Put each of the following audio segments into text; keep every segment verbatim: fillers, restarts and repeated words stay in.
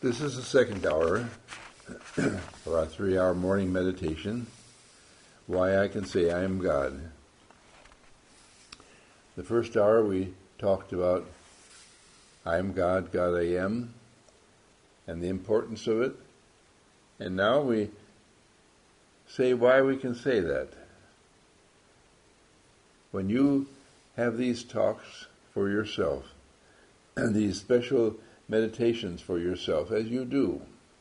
This is the second hour of our three-hour morning meditation, Why I Can Say I Am God. The first hour we talked about I am God, God I am, and the importance of it. And now we say why we can say that. When you have these talks for yourself, and these special meditations for yourself, as you do,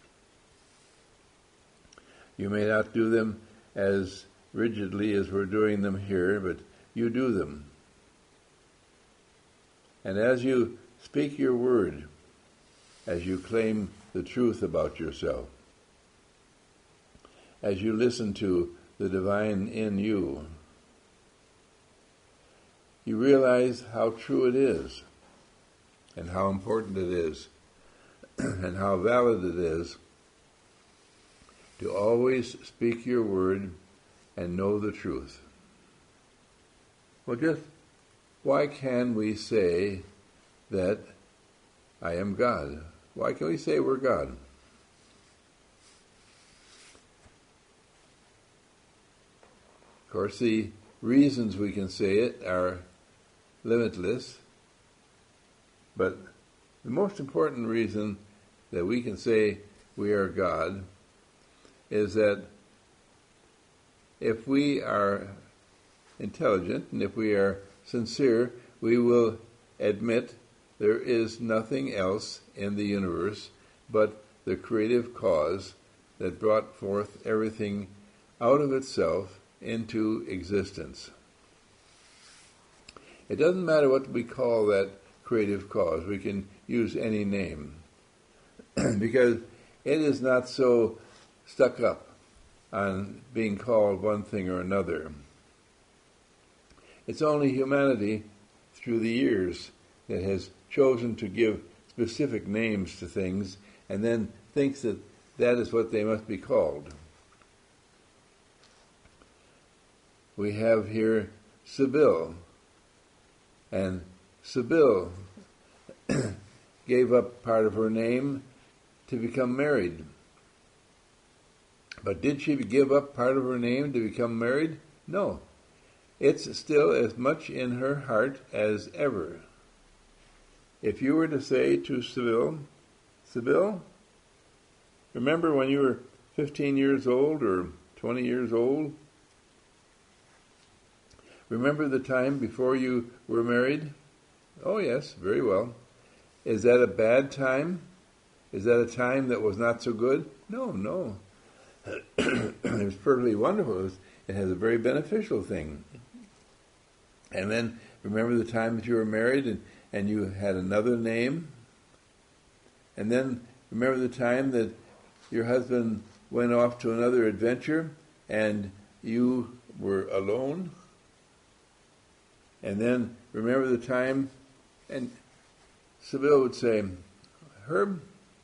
you may not do them as rigidly as we're doing them here, but you do them. And as you speak your word, as you claim the truth about yourself, as you listen to the divine in you, you realize how true it is, and how important it is, and how valid it is to always speak your word and know the truth. Well, just why can we say that I am God? Why can we say we're God? Of course, the reasons we can say it are limitless, but the most important reason that we can say we are God is that if we are intelligent and if we are sincere, we will admit there is nothing else in the universe but the creative cause that brought forth everything out of itself into existence. It doesn't matter what we call that creative cause. We can use any name because it is not so stuck up on being called one thing or another. It's only humanity through the years that has chosen to give specific names to things and then thinks that that is what they must be called. We have here Sibyl, and Sibyl gave up part of her name to become married. But did she give up part of her name to become married? No. It's still as much in her heart as ever. If you were to say to Sibyl, Sibyl, remember when you were fifteen years old or twenty years old? Remember the time before you were married? Oh yes, very well. Is that a bad time? Is that a time that was not so good? No, no. It was perfectly wonderful. It, was, it has a very beneficial thing. And then remember the time that you were married and, and you had another name? And then remember the time that your husband went off to another adventure and you were alone? And then remember the time, and Sibyl would say, Herb,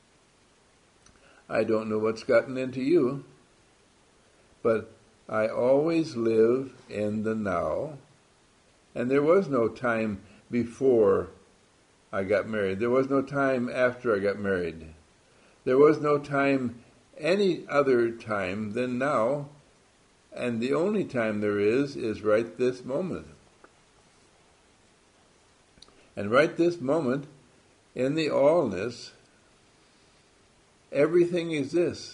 I don't know what's gotten into you, but I always live in the now, and there was no time before I got married. There was no time after I got married. There was no time any other time than now, and the only time there is is right this moment. And right this moment, in the allness, everything exists.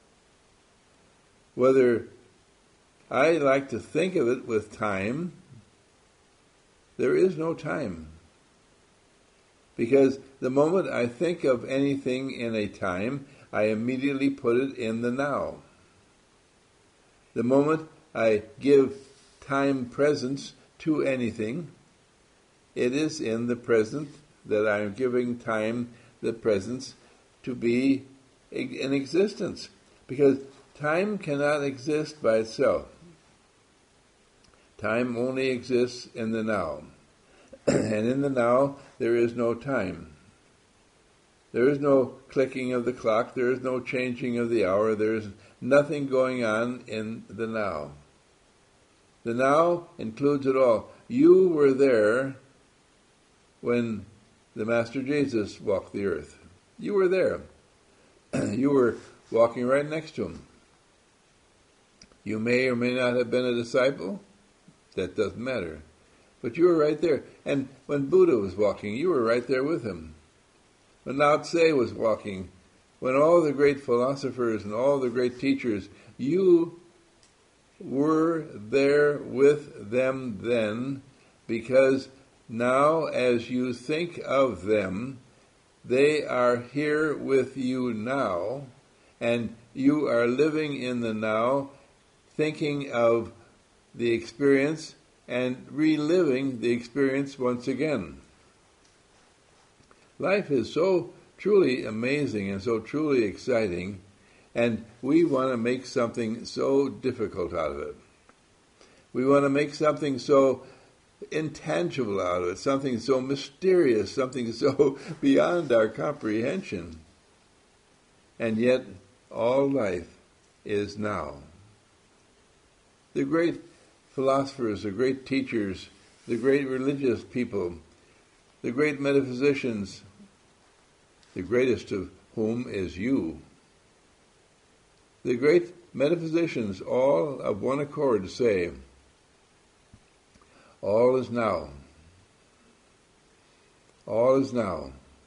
Whether I like to think of it with time, there is no time. Because the moment I think of anything in a time, I immediately put it in the now. The moment I give time presence to anything, it is in the present that I am giving time the presence to be in existence. Because time cannot exist by itself. Time only exists in the now. And in the now, there is no time. There is no clicking of the clock. There is no changing of the hour. There is nothing going on in the now. The now includes it all. You were there when the Master Jesus walked the earth. You were there. You were walking right next to him. You may or may not have been a disciple. That doesn't matter. But you were right there. And when Buddha was walking, you were right there with him. When Lao Tse was walking, when all the great philosophers and all the great teachers, you were there with them then, because now as you think of them, they are here with you now, and you are living in the now, thinking of the experience and reliving the experience once again. Life is so truly amazing and so truly exciting, and we want to make something so difficult out of it. We want to make something so intangible out of it, something so mysterious, something so beyond our comprehension. And yet, all life is now. The great philosophers, the great teachers, the great religious people, the great metaphysicians, the greatest of whom is you. The great metaphysicians, all of one accord, say, all is now. All is now.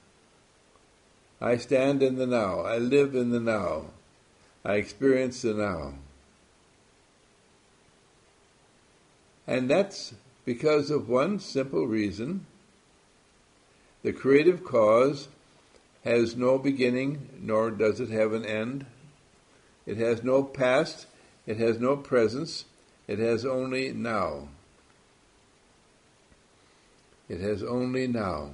I stand in the now. I live in the now. I experience the now. And that's because of one simple reason. The creative cause has no beginning, nor does it have an end. It has no past, it has no presence, it has only now. It has only now.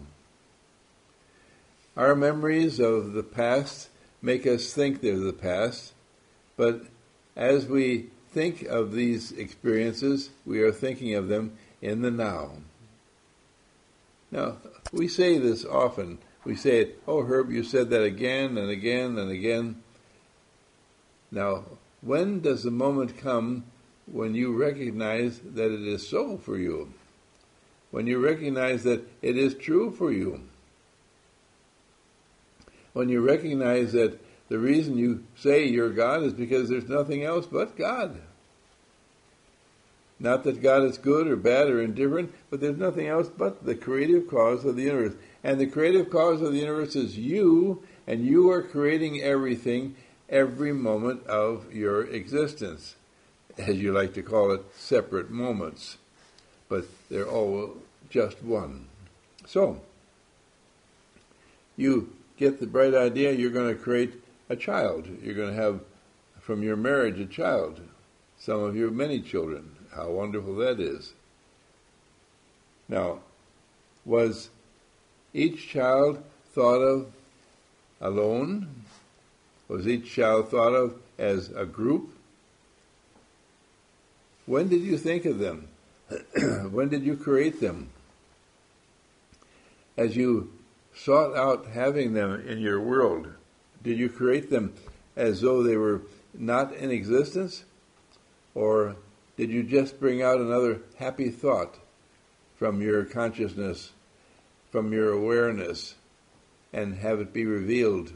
Our memories of the past make us think they're the past, but as we think of these experiences, we are thinking of them in the now. Now, we say this often. We say it, oh Herb, you said that again and again and again. Now, when does the moment come when you recognize that it is so for you? When you recognize that it is true for you? When you recognize that the reason you say you're God is because there's nothing else but God. Not that God is good or bad or indifferent, but there's nothing else but the creative cause of the universe. And the creative cause of the universe is you, and you are creating everything every moment of your existence. As you like to call it, separate moments. But they're all just one. So, you get the bright idea you're going to create a child. You're going to have, from your marriage, a child. Some of you have many children. How wonderful that is. Now, was each child thought of alone? Was each child thought of as a group? When did you think of them? When did you create them? As you sought out having them in your world, did you create them as though they were not in existence? Or did you just bring out another happy thought from your consciousness, from your awareness, and have it be revealed?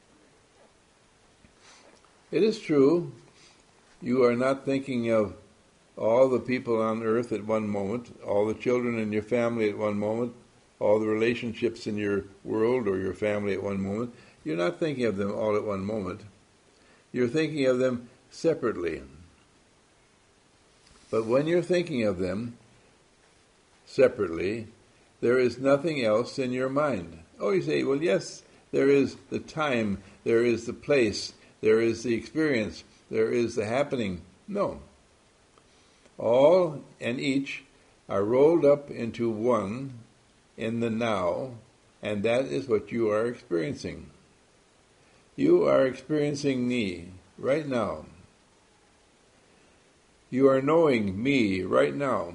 It is true, you are not thinking of all the people on earth at one moment, all the children in your family at one moment, all the relationships in your world or your family at one moment. You're not thinking of them all at one moment. You're thinking of them separately. But when you're thinking of them separately, there is nothing else in your mind. Oh, you say, well, yes, there is the time, there is the place, there is the experience, there is the happening. No. All and each are rolled up into one in the now, and that is what you are experiencing. You are experiencing me right now. You are knowing me right now.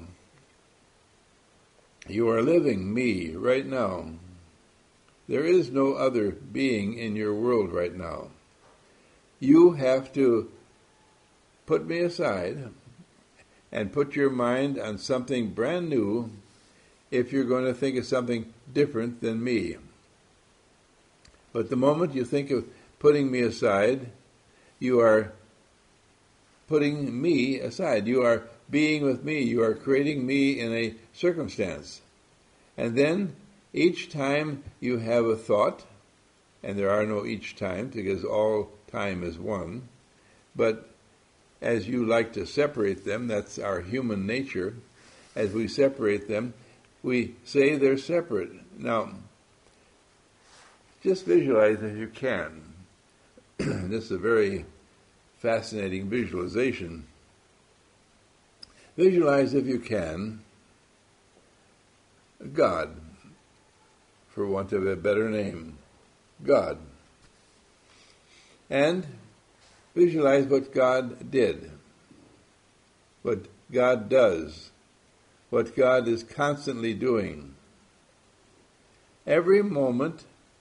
You are living me right now. There is no other being in your world right now. You have to put me aside and put your mind on something brand new if you're going to think of something different than me. But the moment you think of putting me aside. You are putting me aside. You are being with me. You are creating me in a circumstance. And then each time you have a thought, and there are no each times because all time is one, but as you like to separate them, that's our human nature, as we separate them, we say they're separate. Now, just visualize if you can. This is a very fascinating visualization. Visualize if you can God, for want of a better name, God. And visualize what God did, what God does, what God is constantly doing. Every moment,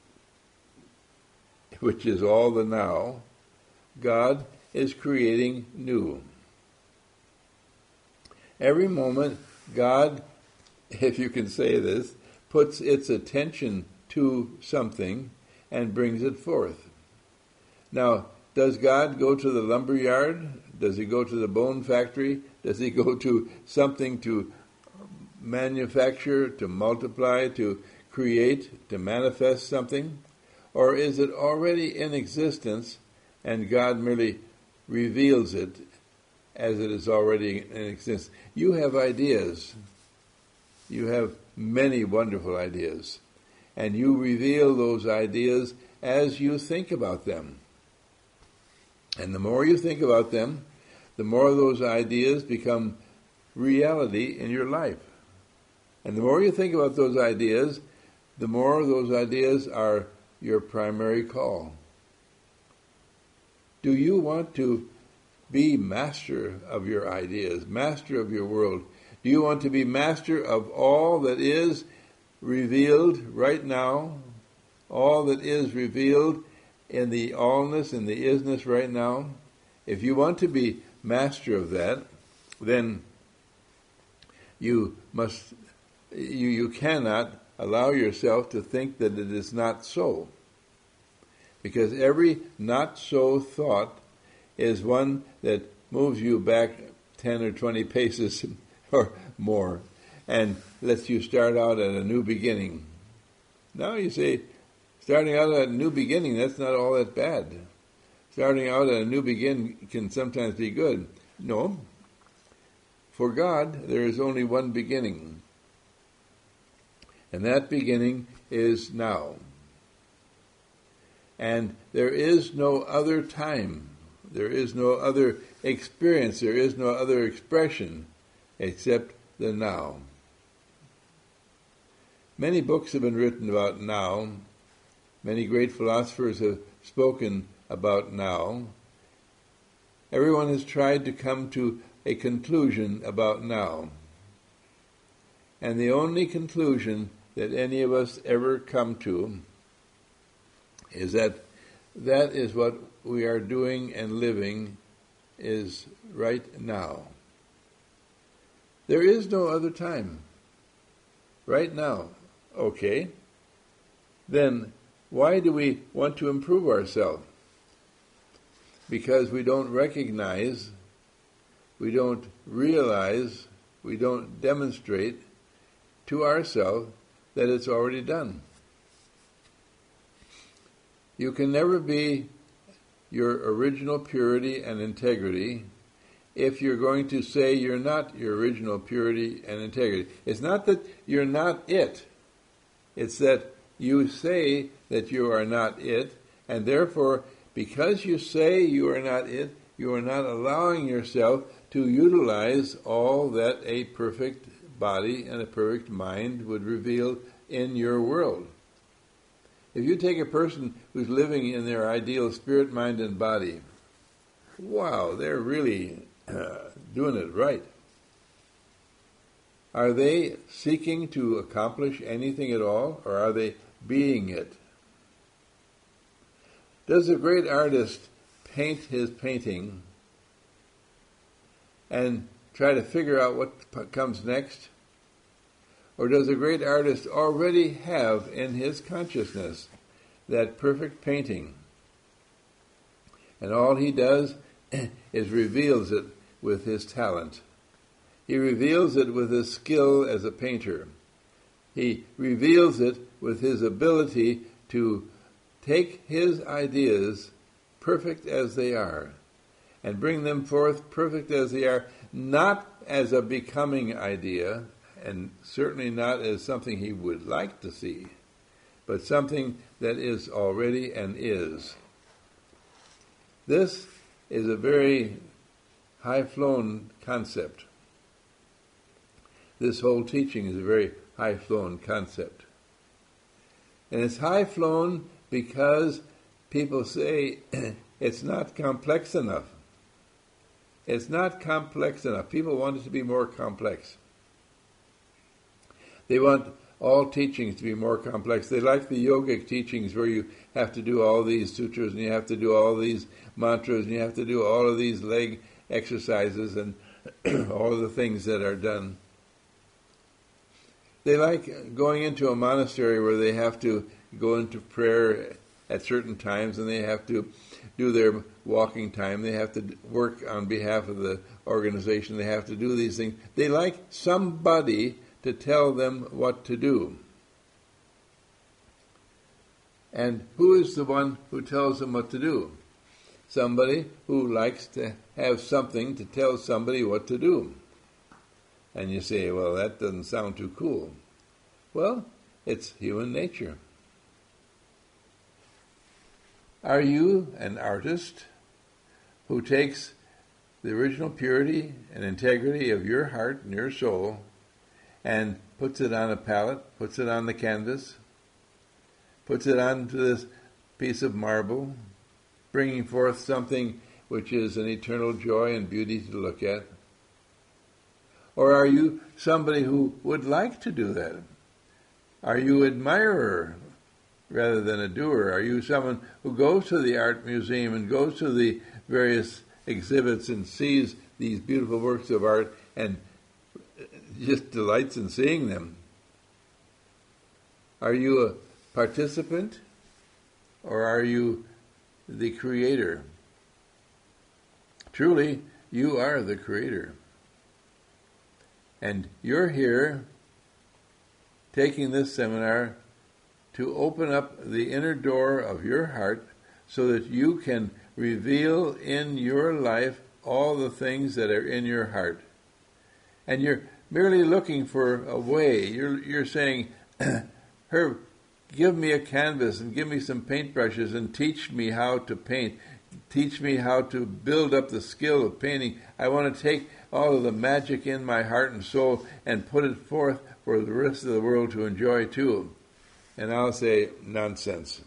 which is all the now, God is creating new. Every moment, God, if you can say this, puts its attention to something and brings it forth. Now, does God go to the lumber yard? Does he go to the bone factory? Does he go to something to manufacture, to multiply, to create, to manifest something? Or is it already in existence and God merely reveals it as it is already in existence? You have ideas. You have many wonderful ideas. And you reveal those ideas as you think about them. And the more you think about them, the more those ideas become reality in your life. And the more you think about those ideas, the more those ideas are your primary call. Do you want to be master of your ideas, master of your world? Do you want to be master of all that is revealed right now, all that is revealed in the allness and the isness right now? If you want to be master of that, then you must, you, you cannot allow yourself to think that it is not so. Because every not so thought is one that moves you back ten or twenty paces or more and lets you start out at a new beginning. Now you say, starting out at a new beginning, that's not all that bad. Starting out at a new beginning can sometimes be good. No. For God, there is only one beginning. And that beginning is now. And there is no other time. There is no other experience. There is no other expression except the now. Many books have been written about now. Many great philosophers have spoken about now. Everyone has tried to come to a conclusion about now. And the only conclusion that any of us ever come to is that that is what we are doing and living is right now. There is no other time. Right now. Okay. Then why do we want to improve ourselves? Because we don't recognize, we don't realize, we don't demonstrate to ourselves that it's already done. You can never be your original purity and integrity if you're going to say you're not your original purity and integrity. It's not that you're not it. It's that you say that you are not it, and therefore, because you say you are not it, you are not allowing yourself to utilize all that a perfect body and a perfect mind would reveal in your world. If you take a person who's living in their ideal spirit, mind, and body, wow, they're really uh, doing it right. Are they seeking to accomplish anything at all, or are they being it? Does a great artist paint his painting and try to figure out what p- comes next? Or does a great artist already have in his consciousness that perfect painting? And all he does is reveals it with his talent. He reveals it with his skill as a painter. He reveals it with his ability to take his ideas, perfect as they are, and bring them forth perfect as they are, not as a becoming idea, and certainly not as something he would like to see, but something that is already and is. This is a very high-flown concept. This whole teaching is a very high-flown concept. And it's high-flown because people say it's not complex enough. It's not complex enough. People want it to be more complex. They want all teachings to be more complex. They like the yogic teachings where you have to do all these sutras and you have to do all these mantras and you have to do all of these leg exercises and all of the things that are done. They like going into a monastery where they have to go into prayer at certain times and they have to do their walking time. They have to work on behalf of the organization. They have to do these things. They like somebody to tell them what to do. And who is the one who tells them what to do? Somebody who likes to have something to tell somebody what to do. And you say, well, that doesn't sound too cool. Well, it's human nature. Are you an artist who takes the original purity and integrity of your heart and your soul and puts it on a palette, puts it on the canvas, puts it onto this piece of marble, bringing forth something which is an eternal joy and beauty to look at? Or are you somebody who would like to do that? Are you an admirer rather than a doer? Are you someone who goes to the art museum and goes to the various exhibits and sees these beautiful works of art and just delights in seeing them? Are you a participant or are you the creator? Truly, you are the creator. And you're here taking this seminar to open up the inner door of your heart so that you can reveal in your life all the things that are in your heart. And you're merely looking for a way. You're, you're saying, Herb, give me a canvas and give me some paintbrushes and teach me how to paint. Teach me how to build up the skill of painting. I want to take all of the magic in my heart and soul and put it forth for the rest of the world to enjoy too. And I'll say, nonsense.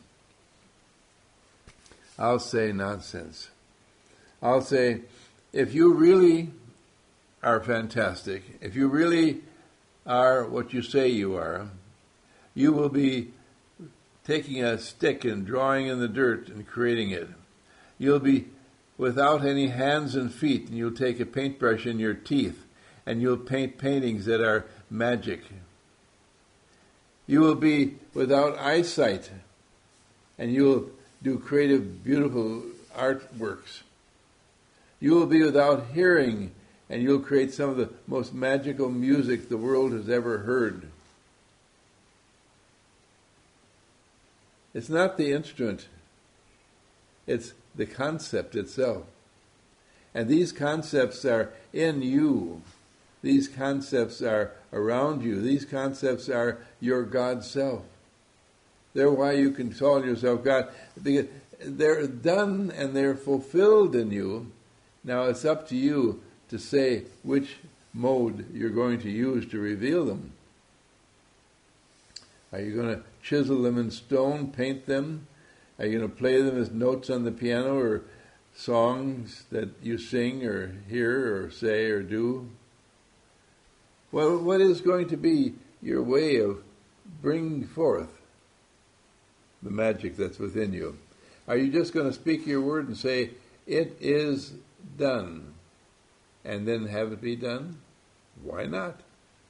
I'll say nonsense. I'll say, if you really are fantastic, if you really are what you say you are, you will be taking a stick and drawing in the dirt and creating it. You'll be without any hands and feet, and you'll take a paintbrush in your teeth, and you'll paint paintings that are magic. You will be without eyesight, and you'll do creative, beautiful artworks. You will be without hearing, and you'll create some of the most magical music the world has ever heard. It's not the instrument. It's the concept itself. And these concepts are in you. These concepts are around you. These concepts are your God self. They're why you can call yourself God. Because they're done and they're fulfilled in you. Now it's up to you to say which mode you're going to use to reveal them. Are you going to chisel them in stone, paint them? Are you going to play them as notes on the piano or songs that you sing or hear or say or do? Well, what is going to be your way of bringing forth the magic that's within you? Are you just going to speak your word and say, it is done, and then have it be done? Why not?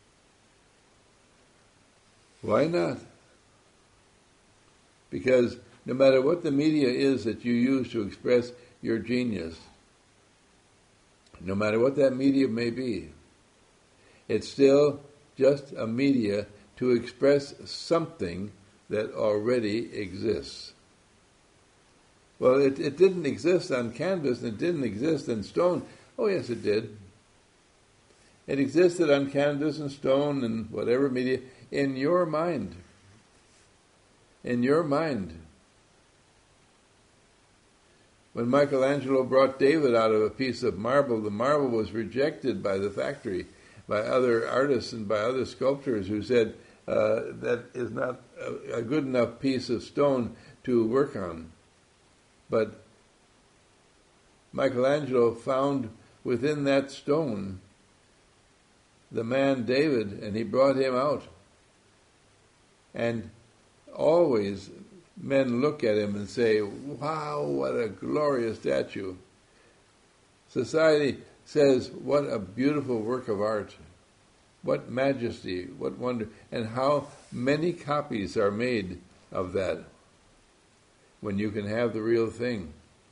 Why not? Because no matter what the media is that you use to express your genius. No matter what that medium may be, it's still just a media to express something that already exists. Well, it, it didn't exist on canvas, and it didn't exist in stone. Oh, yes, it did. It existed on canvas and stone and whatever media in your mind. In your mind. When Michelangelo brought David out of a piece of marble, the marble was rejected by the factory, by other artists and by other sculptors who said, uh, that is not a, a good enough piece of stone to work on. But Michelangelo found within that stone the man David, and he brought him out. And always men look at him and say, wow, what a glorious statue. Society says, what a beautiful work of art. What majesty, what wonder, and how many copies are made of that when you can have the real thing.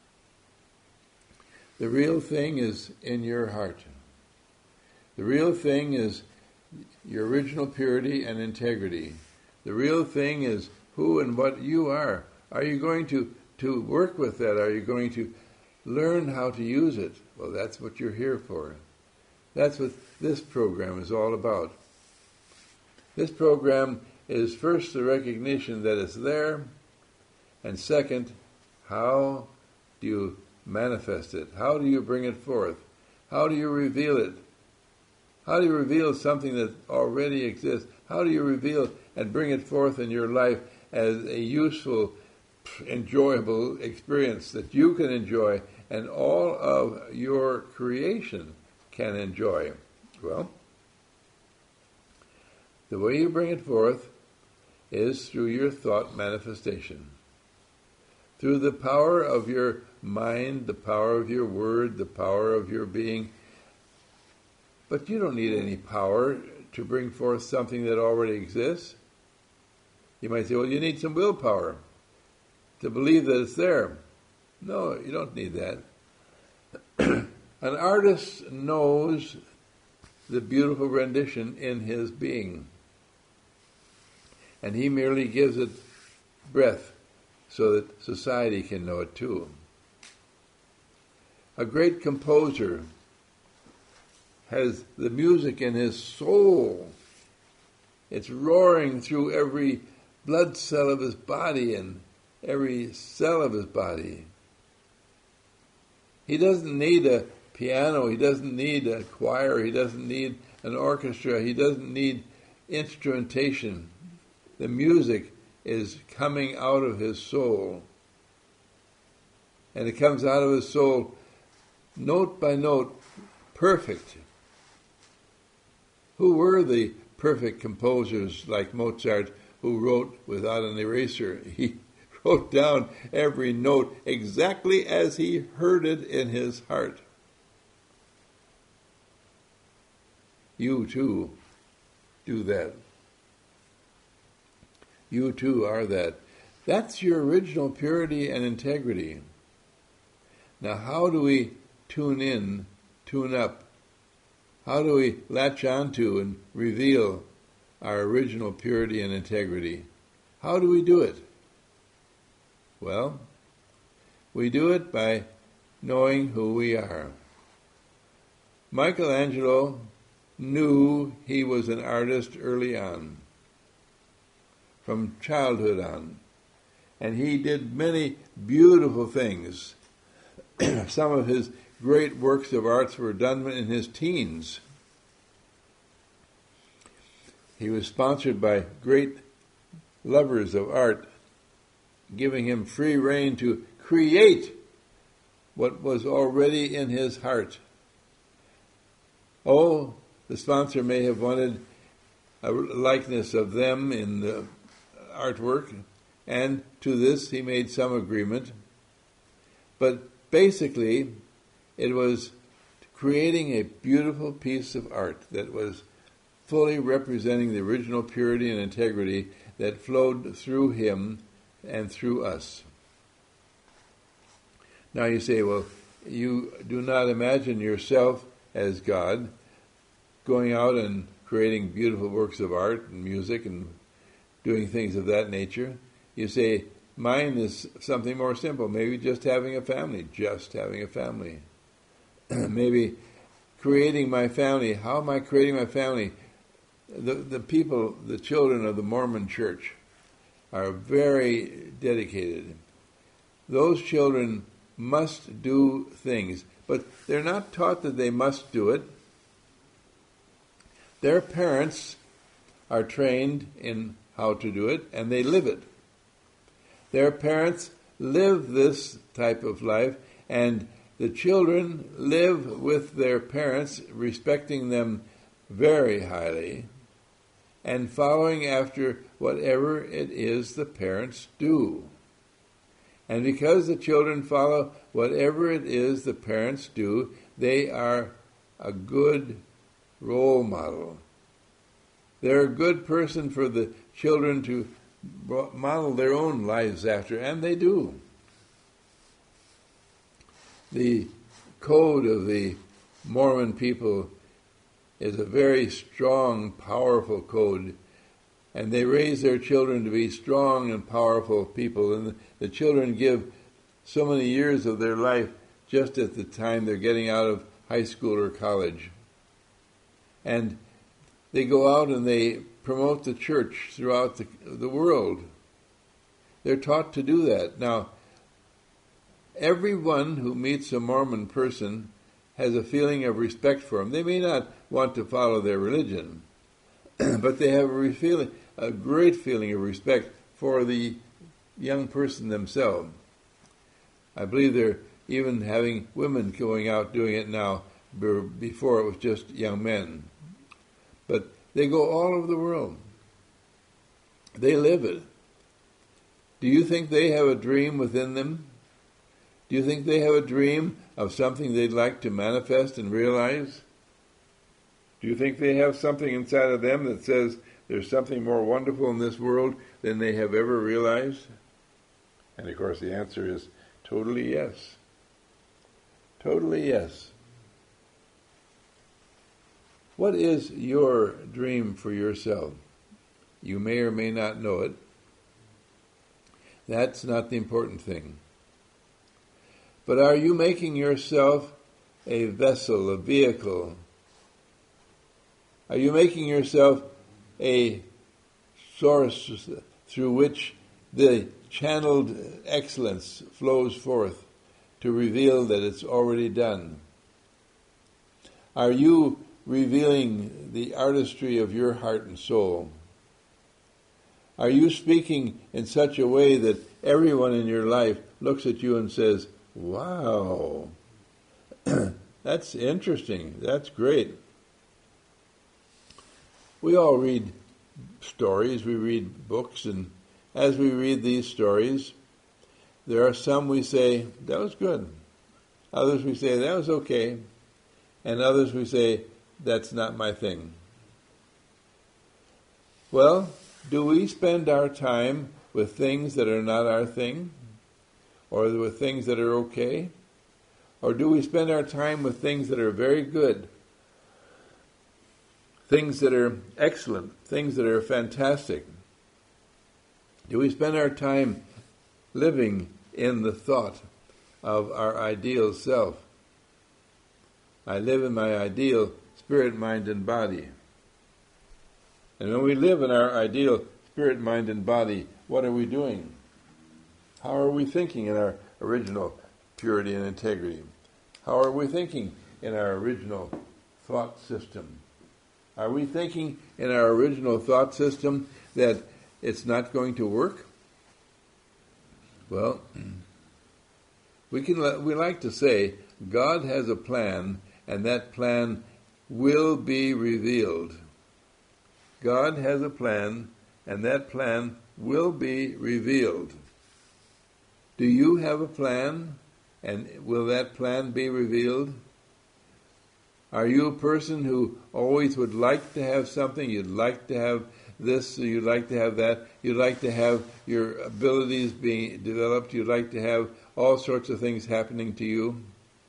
The real thing is in your heart. The real thing is your original purity and integrity. The real thing is who and what you are. Are you going to, to work with that? Are you going to learn how to use it? Well, that's what you're here for. That's what this program is all about. This program is first the recognition that it's there, and second, how do you manifest it? How do you bring it forth? How do you reveal it? How do you reveal something that already exists? How do you reveal and bring it forth in your life as a useful, enjoyable experience that you can enjoy and all of your creation can enjoy? Well, the way you bring it forth is through your thought manifestation. Through the power of your mind, the power of your word, the power of your being. But you don't need any power to bring forth something that already exists. You might say, well, you need some willpower to believe that it's there. No, you don't need that. An artist knows the beautiful rendition in his being, and he merely gives it breath so that society can know it too. A great composer has the music in his soul. It's roaring through every blood cell of his body and every cell of his body. He doesn't need a piano, he doesn't need a choir, he doesn't need an orchestra, he doesn't need instrumentation. The music is coming out of his soul. And it comes out of his soul note by note, perfect. Who were the perfect composers like Mozart who wrote without an eraser? He wrote down every note exactly as he heard it in his heart. You too do that. You too are that. That's your original purity and integrity. Now, how do we tune in, tune up? How do we latch onto and reveal our original purity and integrity? How do we do it? Well, we do it by knowing who we are. Michelangelo knew he was an artist early on, from childhood on, and he did many beautiful things. Some of his great works of art were done in his teens. He was sponsored by great lovers of art, giving him free rein to create what was already in his heart. Oh, the sponsor may have wanted a likeness of them in the artwork, and to this he made some agreement. But basically, it was creating a beautiful piece of art that was fully representing the original purity and integrity that flowed through him and through us. Now you say, well, you do not imagine yourself as God, going out and creating beautiful works of art and music and doing things of that nature. You say, mine is something more simple, maybe just having a family, just having a family. Maybe creating my family. How am I creating my family? The, the people, the children of the Mormon Church are very dedicated. Those children must do things, but they're not taught that they must do it. Their parents are trained in how to do it, and they live it. Their parents live this type of life, and the children live with their parents, respecting them very highly, and following after whatever it is the parents do. And because the children follow whatever it is the parents do, they are a good role model. They're a good person for the children to model their own lives after, and they do. The code of the Mormon people is a very strong, powerful code, and they raise their children to be strong and powerful people, and the children give so many years of their life just at the time they're getting out of high school or college. And they go out and they promote the church throughout the, the world. They're taught to do that. Now, everyone who meets a Mormon person has a feeling of respect for him. They may not want to follow their religion, but they have a, feeling, a great feeling of respect for the young person themselves. I believe they're even having women going out doing it now. Before it was just young men. But they go all over the world. They live it. Do you think they have a dream within them? Do you think they have a dream of something they'd like to manifest and realize? Do you think they have something inside of them that says there's something more wonderful in this world than they have ever realized? And of course the answer is totally yes. Totally yes. What is your dream for yourself? You may or may not know it. That's not the important thing. But are you making yourself a vessel, a vehicle? Are you making yourself a source through which the channeled excellence flows forth to reveal that it's already done? Are you revealing the artistry of your heart and soul? Are you speaking in such a way that everyone in your life looks at you and says, wow, that's interesting, that's great? We all read stories, we read books, and as we read these stories, there are some we say, that was good. Others we say, that was okay. And others we say, that's not my thing. Well, do we spend our time with things that are not our thing? Or with things that are okay? Or do we spend our time with things that are very good? Things that are excellent, things that are fantastic? Do we spend our time living in the thought of our ideal self? I live in my ideal spirit, mind, and body. And when we live in our ideal spirit, mind, and body, what are we doing? How are we thinking in our original purity and integrity? How are we thinking in our original thought system? Are we thinking in our original thought system that it's not going to work? Well, we can we like to say God has a plan, and that plan will be revealed. God has a plan, and that plan will be revealed. Do you have a plan, and will that plan be revealed? Are you a person who always would like to have something, you'd like to have this, you'd like to have that, you'd like to have your abilities being developed, you'd like to have all sorts of things happening to you?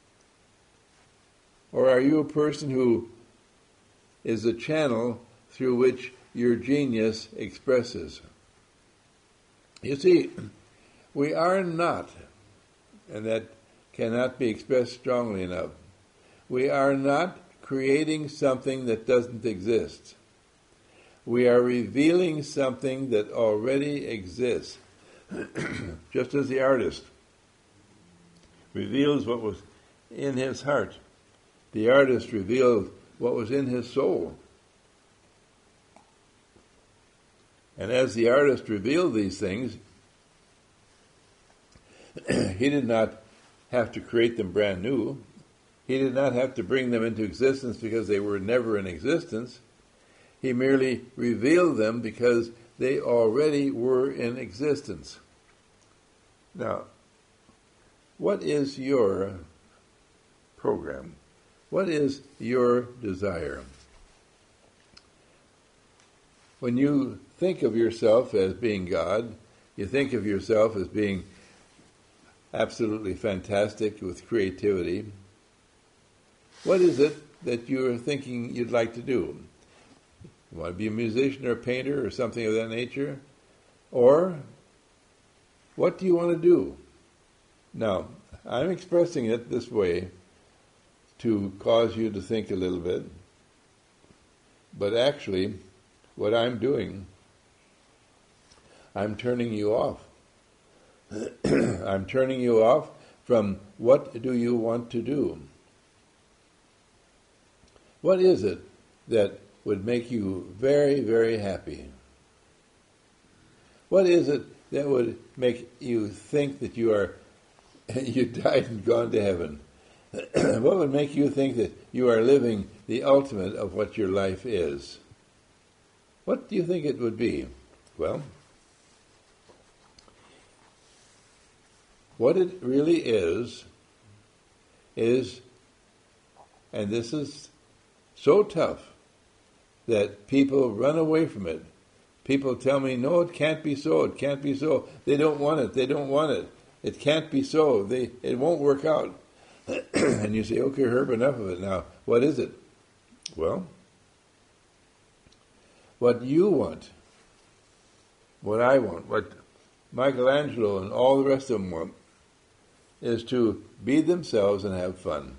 Or are you a person who is a channel through which your genius expresses? You see, we are not, and that cannot be expressed strongly enough, we are not creating something that doesn't exist. We are revealing something that already exists. Just as the artist reveals what was in his heart, the artist revealed what was in his soul. And as the artist revealed these things, he did not have to create them brand new. He did not have to bring them into existence because they were never in existence. He merely revealed them because they already were in existence. Now, what is your program? What is your desire? When you think of yourself as being God, you think of yourself as being absolutely fantastic with creativity. What is it that you're thinking you'd like to do? You want to be a musician or a painter or something of that nature? Or what do you want to do? Now, I'm expressing it this way to cause you to think a little bit, but actually, what I'm doing, I'm turning you off. I'm turning you off from what do you want to do? What is it that would make you very, very happy? What is it that would make you think that you are you died and gone to heaven? What would make you think that you are living the ultimate of what your life is? What do you think it would be? Well, what it really is, is, and this is so tough, that people run away from it. People tell me, no, it can't be so, it can't be so. They don't want it, they don't want it. It can't be so, they, it won't work out. And you say, okay, Herb, enough of it. Now, what is it? Well, what you want, what I want, what Michelangelo and all the rest of them want, is to be themselves and have fun.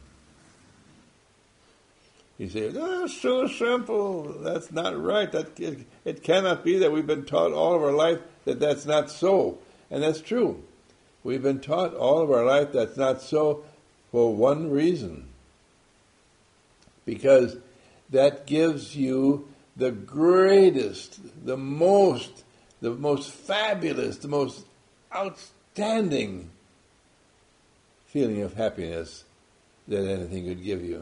You say, oh, that's so simple. That's not right. That it, it cannot be that. We've been taught all of our life that that's not so. And that's true. We've been taught all of our life that's not so for one reason. Because that gives you the greatest, the most, the most fabulous, the most outstanding feeling of happiness that anything could give you.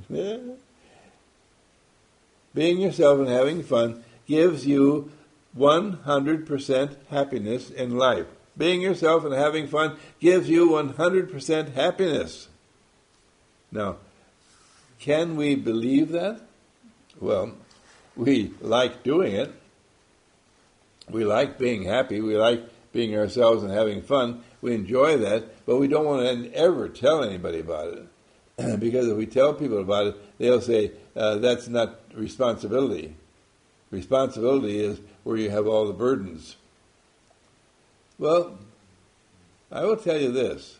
Being yourself and having fun gives you one hundred percent happiness in life. Being yourself and having fun gives you one hundred percent happiness. Now, can we believe that? Well, we like doing it. We like being happy. We like being ourselves and having fun. We enjoy that, but we don't want to ever tell anybody about it. Because if we tell people about it, they'll say, uh, that's not responsibility. Responsibility is where you have all the burdens. Well, I will tell you this.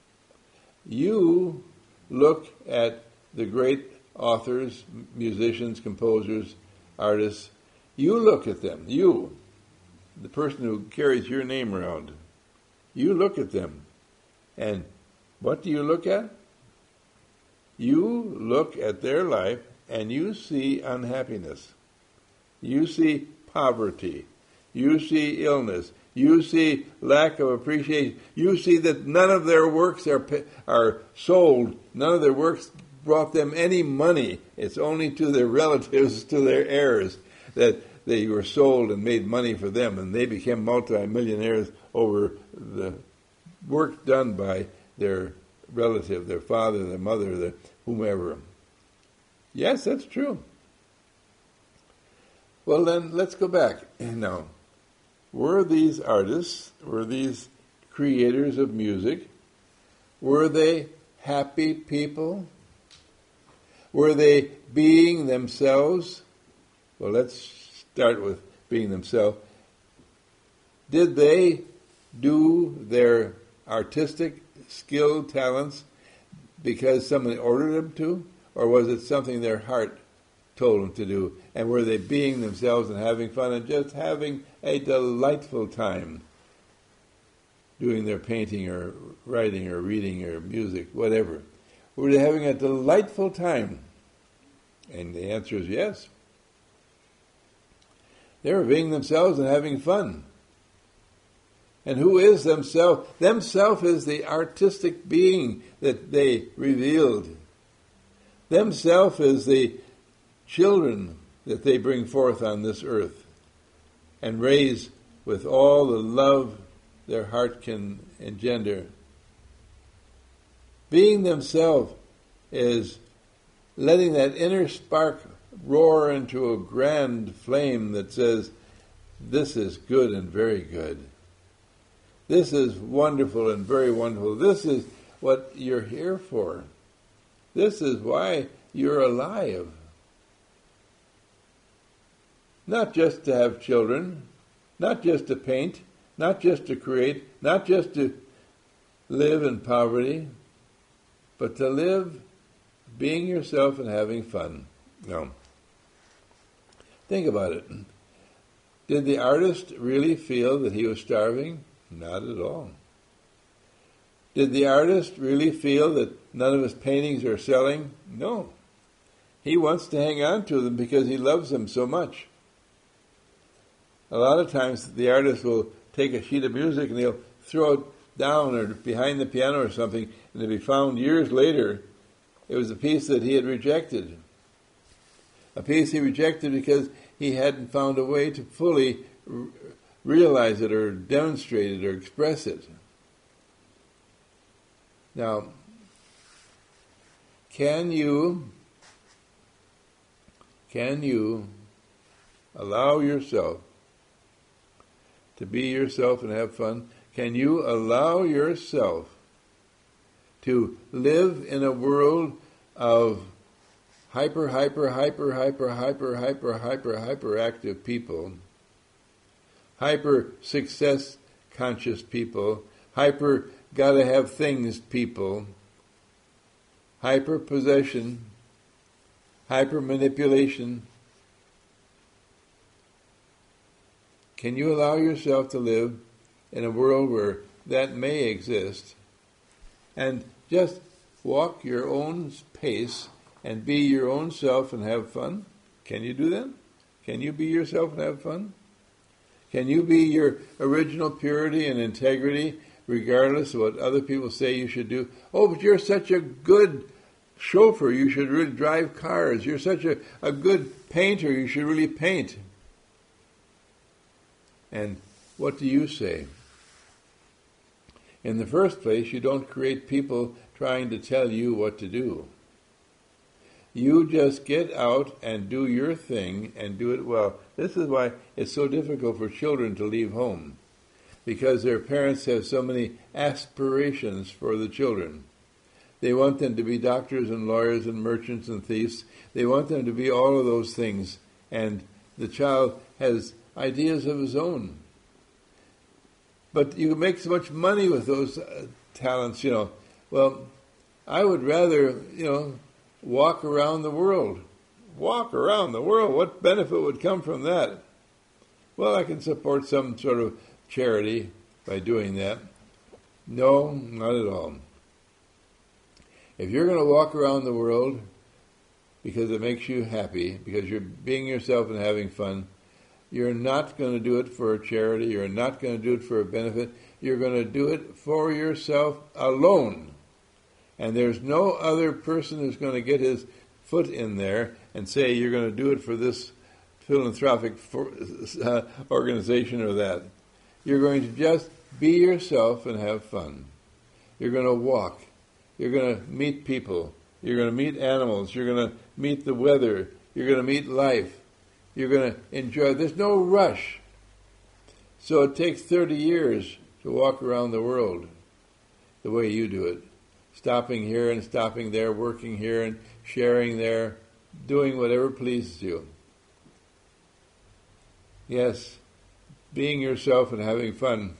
You look at the great authors, musicians, composers, artists. You look at them. You, the person who carries your name around. You look at them. And what do you look at? You look at their life and you see unhappiness. You see poverty. You see illness. You see lack of appreciation. You see that none of their works are are sold. None of their works brought them any money. It's only to their relatives, to their heirs, that they were sold and made money for them, and they became multi-millionaires over the work done by their relative, their father, their mother, their whomever. Yes, that's true. Well, then let's go back. Now, were these artists, were these creators of music, were they happy people? Were they being themselves? Well, let's start with being themselves. Did they do their artistic skill, talents, because somebody ordered them to? Or was it something their heart told them to do? And were they being themselves and having fun and just having a delightful time doing their painting or writing or reading or music, whatever? Were they having a delightful time? And the answer is yes. They were being themselves and having fun. And who is themselves? Themself is the artistic being that they revealed. Themself is the children that they bring forth on this earth and raise with all the love their heart can engender. Being themselves is letting that inner spark roar into a grand flame that says, this is good and very good. This is wonderful and very wonderful. This is what you're here for. This is why you're alive. Not just to have children, not just to paint, not just to create, not just to live in poverty, but to live being yourself and having fun. No. Think about it. Did the artist really feel that he was starving? Not at all. Did the artist really feel that none of his paintings are selling? No. He wants to hang on to them because he loves them so much. A lot of times the artist will take a sheet of music and he'll throw it down or behind the piano or something, and it'll be found years later it was a piece that he had rejected. A piece he rejected because he hadn't found a way to fully r- realize it or demonstrate it or express it. Now, can you, can you allow yourself to be yourself and have fun? Can you allow yourself to live in a world of hyper, hyper, hyper, hyper, hyper, hyper, hyper, hyperactive people, hyper success conscious people, hyper gotta have things people, hyper possession, hyper manipulation? Can you allow yourself to live in a world where that may exist and just walk your own pace and be your own self and have fun? Can you do that? Can you be yourself and have fun? Can you be your original purity and integrity regardless of what other people say you should do? Oh, but you're such a good chauffeur, you should really drive cars. You're such a, a good painter, you should really paint. And what do you say? In the first place, you don't create people trying to tell you what to do. You just get out and do your thing and do it well. This is why it's so difficult for children to leave home, because their parents have so many aspirations for the children. They want them to be doctors and lawyers and merchants and thieves. They want them to be all of those things, and the child has ideas of his own. But you make so much money with those uh, talents, you know. Well, I would rather, you know, walk around the world. Walk around the world? What benefit would come from that? Well, I can support some sort of charity by doing that. No, not at all. If you're going to walk around the world because it makes you happy, because you're being yourself and having fun, you're not going to do it for a charity. You're not going to do it for a benefit. You're going to do it for yourself alone. And there's no other person who's going to get his foot in there and say you're going to do it for this philanthropic for, uh, organization or that. You're going to just be yourself and have fun. You're going to walk. You're going to meet people. You're going to meet animals. You're going to meet the weather. You're going to meet life. you're going to enjoy. There's no rush. So it takes thirty years to walk around the world the way you do it. Stopping here and stopping there, working here and sharing there, doing whatever pleases you. Yes, being yourself and having fun.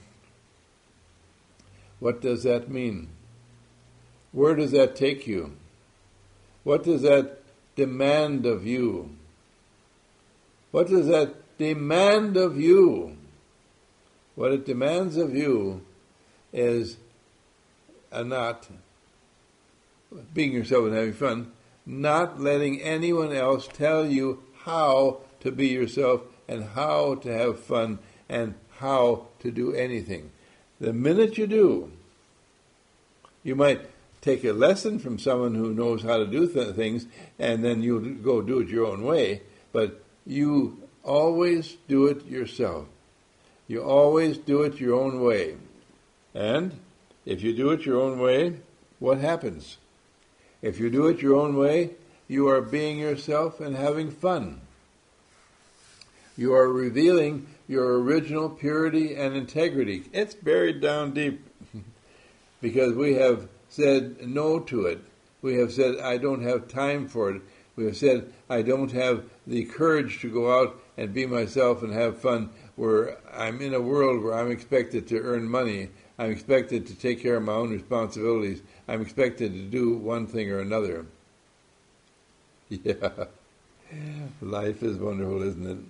What does that mean? Where does that take you? What does that demand of you? What does that demand of you? What it demands of you is a not being yourself and having fun, not letting anyone else tell you how to be yourself and how to have fun and how to do anything. The minute you do, you might take a lesson from someone who knows how to do th- things, and then you'll go do it your own way, but you always do it yourself. You always do it your own way. And if you do it your own way, what happens? If you do it your own way, you are being yourself and having fun. You are revealing your original purity and integrity. It's buried down deep because we have said no to it. We have said, I don't have time for it. We have said, I don't have the courage to go out and be myself and have fun, where I'm in a world where I'm expected to earn money. I'm expected to take care of my own responsibilities. I'm expected to do one thing or another. Yeah, life is wonderful, isn't it?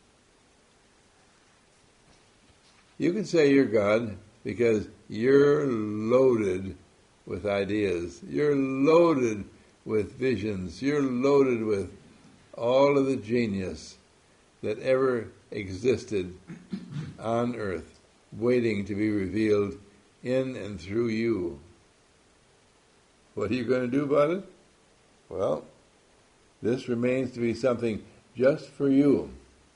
You can say you're God because you're loaded with ideas. You're loaded with visions. You're loaded with all of the genius that ever existed on earth, waiting to be revealed in and through you. What are you going to do about it? Well, this remains to be something just for you.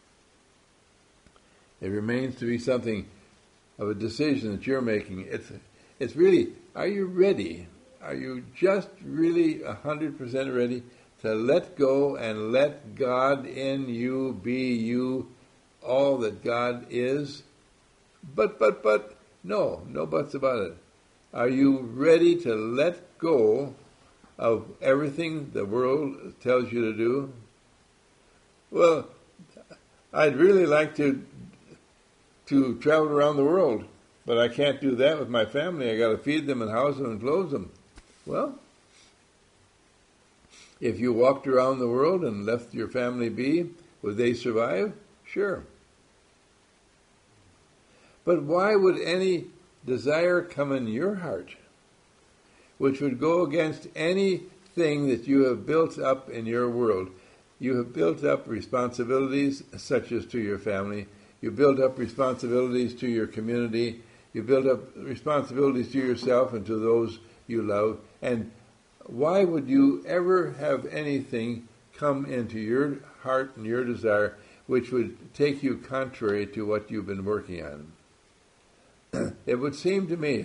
It remains to be something of a decision that you're making. It's it's really, are you ready? Are you just really one hundred percent ready to let go and let God in you be you, all that God is? But, but, but, no, no buts about it. Are you ready to let go of everything the world tells you to do? Well, I'd really like to to travel around the world, but I can't do that with my family. I got to feed them and house them and clothe them. Well, if you walked around the world and left your family be, would they survive? Sure. But why would any desire come in your heart which would go against anything that you have built up in your world? You have built up responsibilities such as to your family. You build up responsibilities to your community. You build up responsibilities to yourself and to those you love. And why would you ever have anything come into your heart and your desire which would take you contrary to what you've been working on? It would seem to me,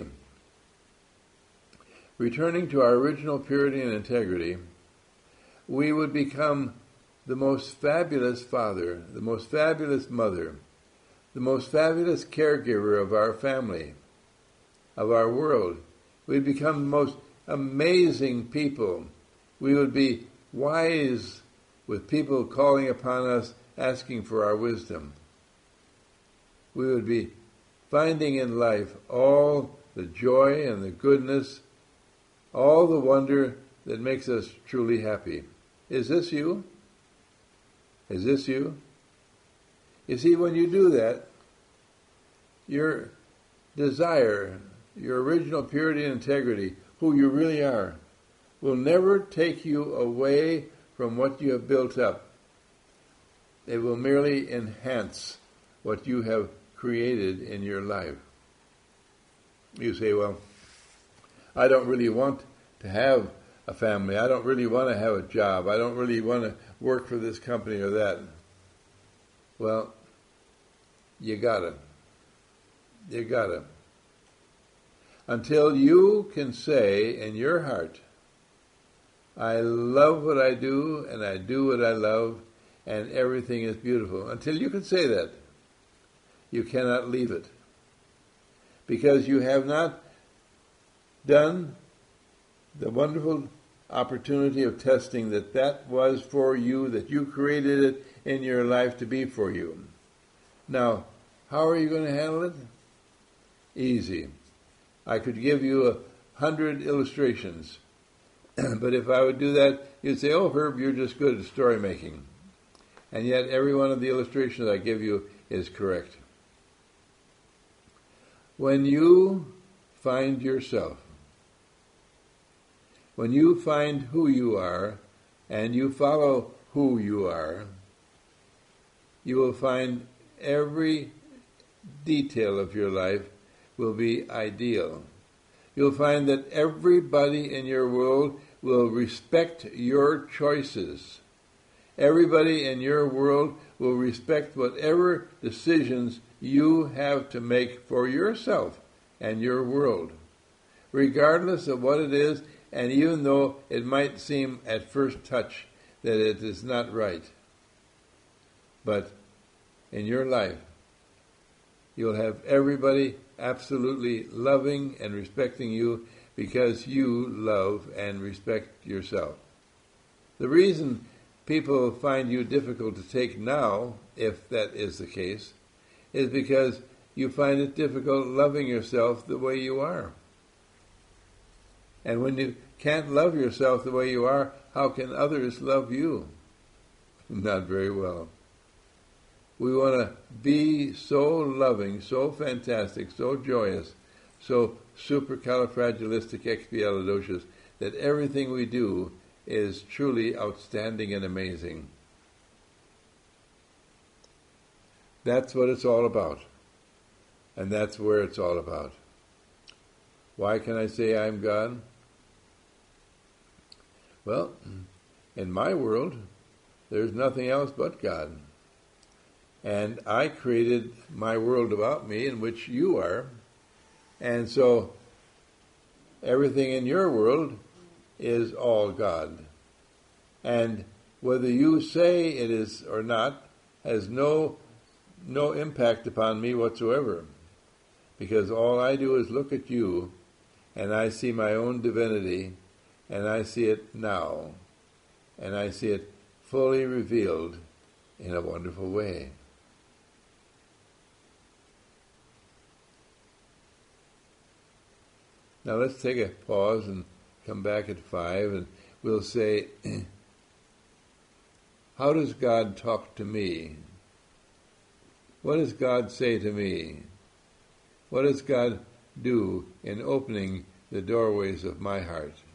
returning to our original purity and integrity, we would become the most fabulous father, the most fabulous mother, the most fabulous caregiver of our family, of our world. We'd become the most amazing people. We would be wise with people calling upon us, asking for our wisdom. We would be finding in life all the joy and the goodness, all the wonder that makes us truly happy. Is this you? Is this you? You see, when you do that, your desire, your original purity and integrity, who you really are, will never take you away from what you have built up. It will merely enhance what you have created in your life. You say, well, I don't really want to have a family. I don't really want to have a job. I don't really want to work for this company or that. Well, you gotta. You gotta. Until you can say in your heart, I love what I do and I do what I love, and everything is beautiful. Until you can say that, you cannot leave it. Because you have not done the wonderful opportunity of testing that that was for you, that you created it in your life to be for you. Now, how are you going to handle it? Easy. I could give you a hundred illustrations, but if I would do that, you'd say, oh, Herb, you're just good at story making. And yet every one of the illustrations I give you is correct. When you find yourself, when you find who you are, and you follow who you are, you will find every detail of your life will be ideal. You'll find that everybody in your world will respect your choices. Everybody in your world will respect whatever decisions you have to make for yourself and your world, regardless of what it is, and even though it might seem at first touch that it is not right. But in your life, you'll have everybody absolutely loving and respecting you because you love and respect yourself. The reason people find you difficult to take now, if that is the case, is because you find it difficult loving yourself the way you are. And when you can't love yourself the way you are, how can others love you? Not very well. We want to be so loving, so fantastic, so joyous, so supercalifragilisticexpialidocious that everything we do is truly outstanding and amazing. That's what it's all about. And that's where it's all about. Why can I say I'm God? Well, in my world, there's nothing else but God. And I created my world about me in which you are. And so everything in your world is all God. And whether you say it is or not has no no impact upon me whatsoever. Because all I do is look at you and I see my own divinity and I see it now. And I see it fully revealed in a wonderful way. Now let's take a pause and come back at five, and we'll say, how does God talk to me? What does God say to me? What does God do in opening the doorways of my heart?